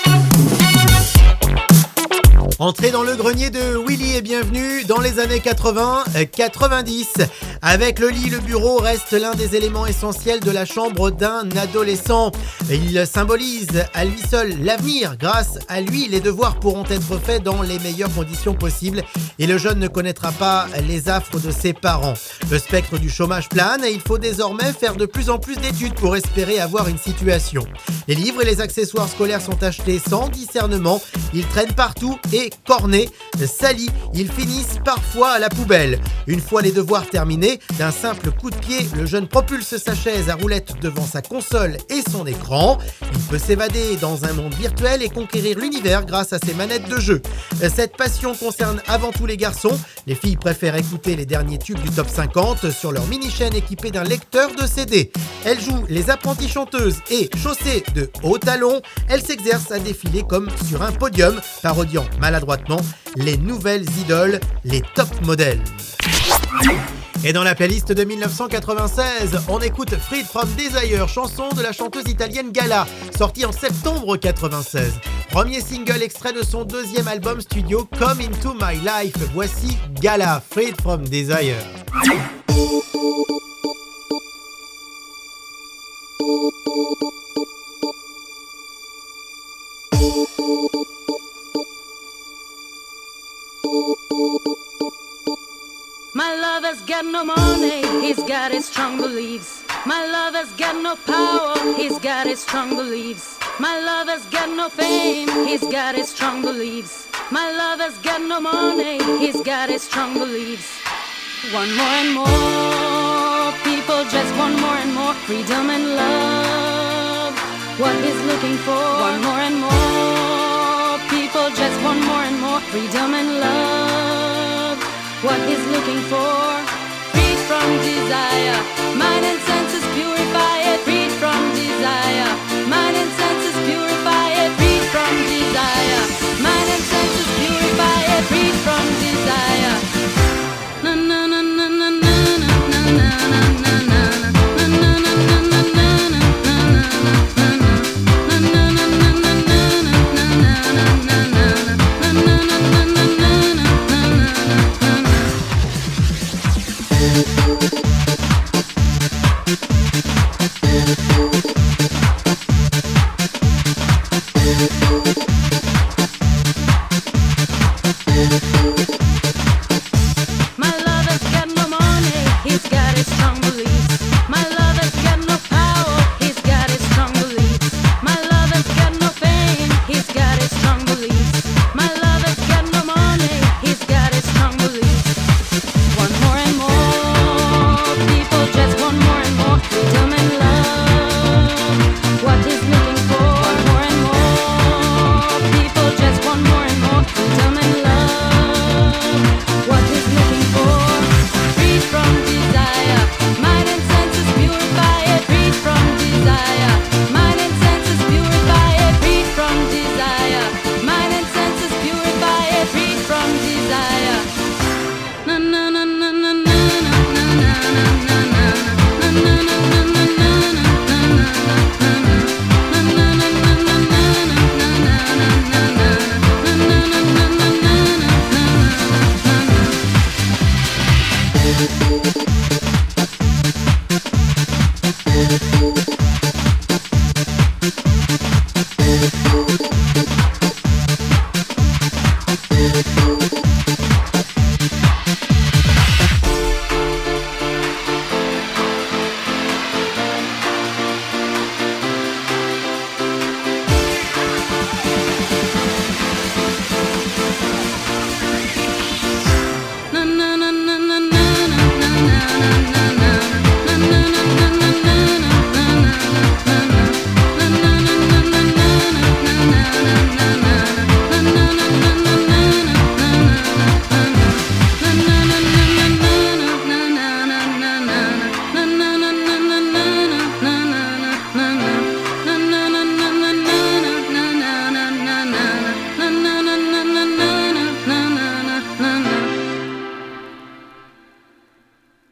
Entrez dans le grenier de Willy et bienvenue dans les années 80-90. Avec le lit, le bureau reste l'un des éléments essentiels de la chambre d'un adolescent. Il symbolise à lui seul l'avenir. Grâce à lui, les devoirs pourront être faits dans les meilleures conditions possibles et le jeune ne connaîtra pas les affres de ses parents. Le spectre du chômage plane et il faut désormais faire de plus en plus d'études pour espérer avoir une situation. Les livres et les accessoires scolaires sont achetés sans discernement. Ils traînent partout et cornés, salis, ils finissent parfois à la poubelle. Une fois les devoirs terminés, d'un simple coup de pied, le jeune propulse sa chaise à roulette devant sa console et son écran. Il peut s'évader dans un monde virtuel et conquérir l'univers grâce à ses manettes de jeu. Cette passion concerne avant tout les garçons. Les filles préfèrent écouter les derniers tubes du top 50 sur leur mini-chaîne équipée d'un lecteur de CD. Elles jouent les apprenties chanteuses et, chaussées de hauts talons, elles s'exercent à défiler comme sur un podium, parodiant maladroitement les nouvelles idoles, les top modèles. Et dans la playlist de 1996, on écoute Freed from Desire, chanson de la chanteuse italienne Gala, sortie en septembre 96. Premier single extrait de son deuxième album studio Come Into My Life. Voici Gala, Freed from Desire. My lover's got no money, he's got his strong beliefs. My lover's got no power, he's got his strong beliefs. My lover's got no fame, he's got his strong beliefs. My lover's got no money, he's got his strong beliefs. Want more and more, people just want more and more freedom and love. What he's looking for, want more and more, people just want more and more freedom and love. What he's looking for, freed from desire, mind and senses purify it, freed from desire, mind and senses purify it, freed from desire, mind and senses purify it, freed from desire. Na na na na na na na na na na.